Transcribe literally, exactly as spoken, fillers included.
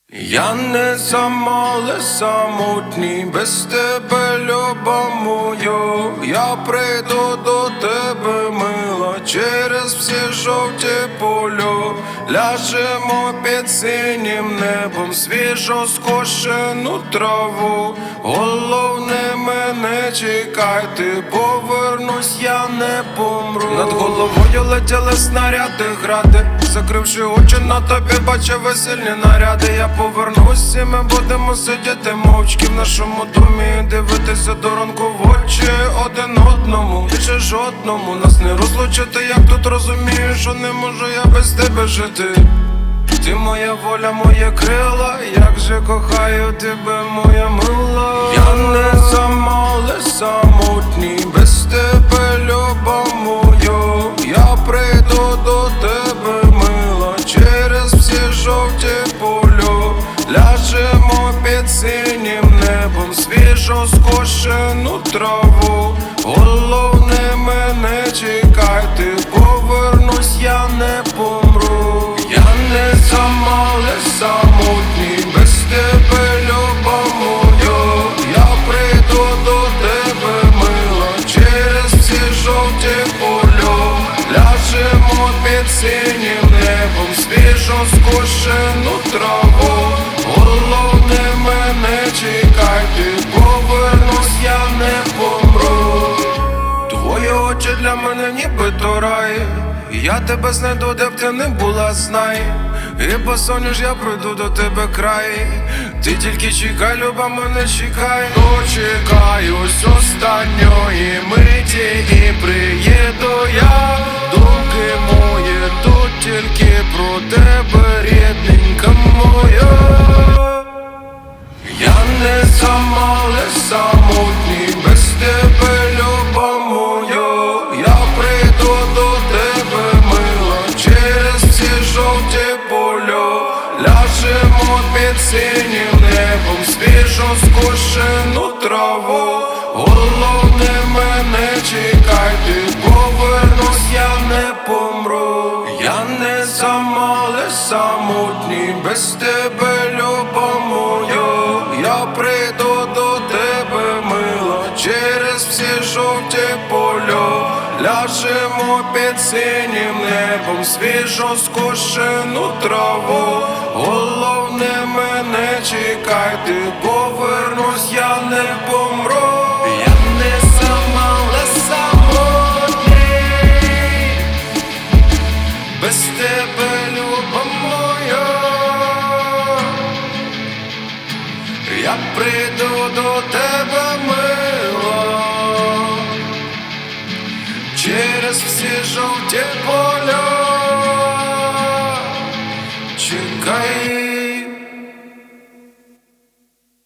Я не сама, але самотній, без тебе, люба мою. Я прийду до тебе, мила, через всі жовті полю. Ляжемо під синім небом, свіжо скошену траву. Головне, мене чекайте, повернусь, я не помру. Над головою летіли снаряди, гради, закривши очі, на тобі бачив весільні наряди. Я повернусь і ми будемо сидіти мовчки в нашому домі, дивитися до ранку в очі один одному. Більше жодному нас не розлучити, як тут розумію, що не можу я без тебе жити. Ти моя воля, моє крила, як же кохаю тебе, моя мила. Я не сама, але самотній, без тебе, люба мою. Я прийду до тебе, мила, через всі жовті полю. Ляжемо під синім небом, свіжо скошену траву. Головне, мене чекайте, повернусь, я не помру. Я не сама, але самотній, без тебе, люба мою. Я прийду до тебе, мила, через всі жовті полю. Ляжемо під синім небом, свіжо скошену траву. Головне, мене чекайте, повернусь, я не помру. Твої очі для мене нібито рай, я тебе знайду, де б ти не була, знай. І посонеш, я прийду до тебе край. Ти тільки чекай, люба, мене чекай. Дочекаюсь останньої миті і приїду я. Думки мої тут тільки про тебе, рідненька моя. Я не сама, але самотній, без тебе, люба мою. Я прийду до тебе, мила, через всі жовті полю. Ляжемо під синім небом, свіжо скошену траву. Головне, мене чекайте, повернусь, я не помру. Я не сама, але самотній, без тебе, люба мою. Я прийду до тебе, мила, через всі жовті полю. Ляжемо під синім небом, свіжо скошену траву. Головне, мене чекайте, повернусь, я не помру. Я не сама, але самотній, без тебе, люба моя. Я прийду до тебе, мила, через всі жовті поля. Чекай.